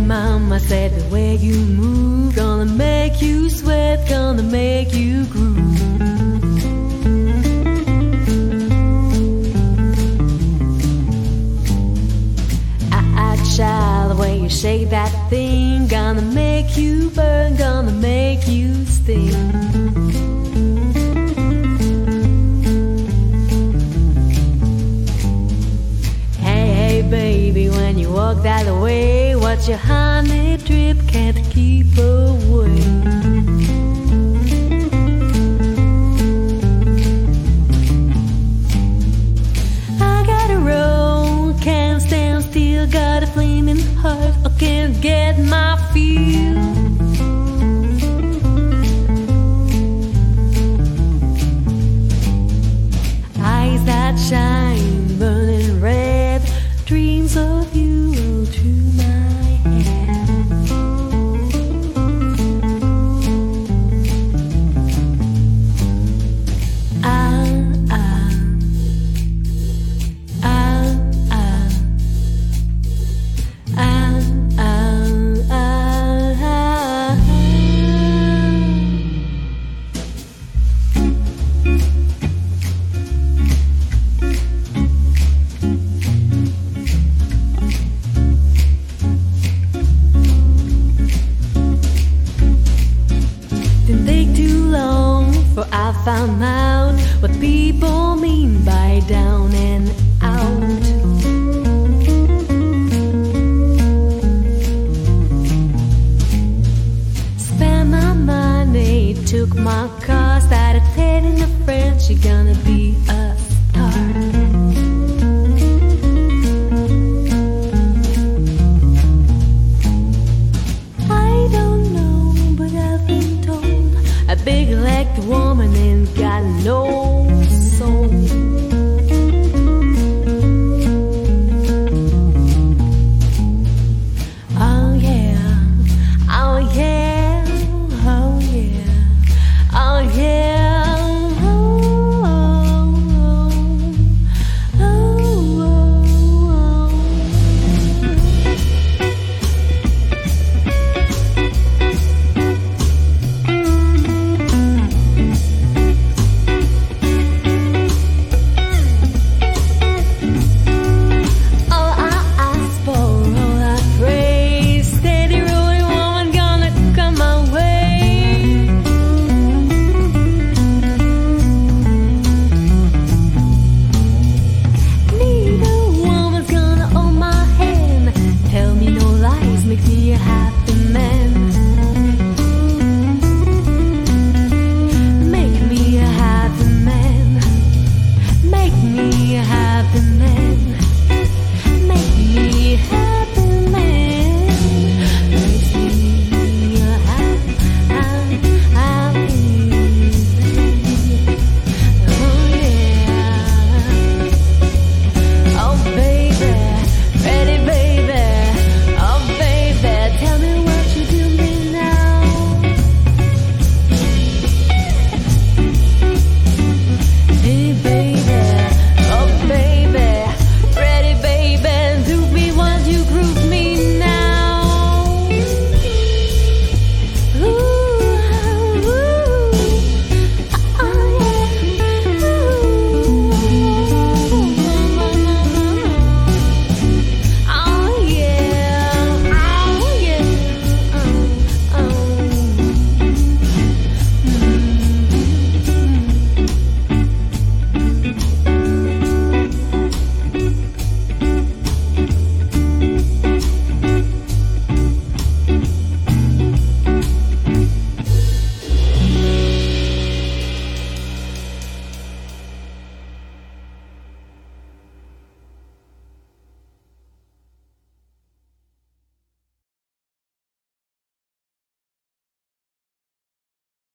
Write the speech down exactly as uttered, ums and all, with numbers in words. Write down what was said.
mama said the way you move gonna make you sweat, gonna make you groove. Ah, child, the way you shake that thing gonna make you burn, gonna make you sting. Baby, when you walk that way, watch your honey drip, can't keep away. I gotta roll, can't stand still, got a flaming heart, I can't get my feel. Eyes that shine, burning red, dreams of you roll through my head. Ah, ah, ah, ah, ah, ah, ah, ah. Didn't take too long, for I found out what people mean by down and out. Spent my money, took my car, started telling a friend she gonna be a star. I don't know, but I've been told a big-legged woman ain't got no soul. Oh yeah, oh yeah, oh yeah, oh yeah, oh, oh, oh, oh, oh. Make me a happy